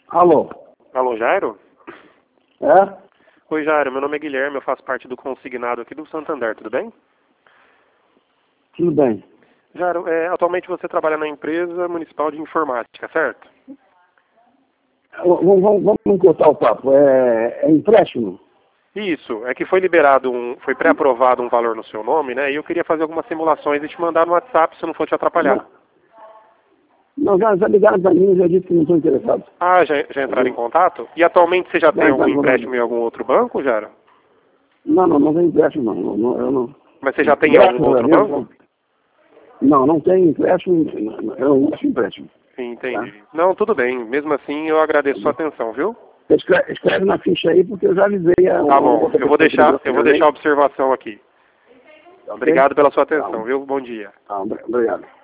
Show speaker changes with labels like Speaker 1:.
Speaker 1: Alô?
Speaker 2: Alô, Jairo?
Speaker 1: É?
Speaker 2: Oi, Jairo, meu nome é Guilherme, eu faço parte do consignado aqui do Santander, tudo bem?
Speaker 1: Tudo bem.
Speaker 2: Jairo, atualmente você trabalha na empresa municipal de informática, certo?
Speaker 1: Vamos cortar o papo. É empréstimo?
Speaker 2: Isso, é que foi liberado, foi pré-aprovado um valor no seu nome, né? E eu queria fazer algumas simulações e te mandar no WhatsApp se não for te atrapalhar.
Speaker 1: Não, já ligaram para mim e já disse que não estou interessado.
Speaker 2: Ah, já entraram em contato? E atualmente você já tem algum empréstimo em algum outro banco, Jairo?
Speaker 1: Não tem empréstimo não. Eu não.
Speaker 2: Mas você já tem em algum outro banco?
Speaker 1: Não tem empréstimo, eu não acho empréstimo.
Speaker 2: Entendi.
Speaker 1: Tá?
Speaker 2: Não, tudo bem. Mesmo assim, eu agradeço sua atenção, viu?
Speaker 1: Escreve na ficha aí, porque eu já avisei a
Speaker 2: Tá bom, eu vou deixar a observação aqui.
Speaker 1: Okay?
Speaker 2: Obrigado pela sua atenção, viu? Bom dia.
Speaker 1: Obrigado.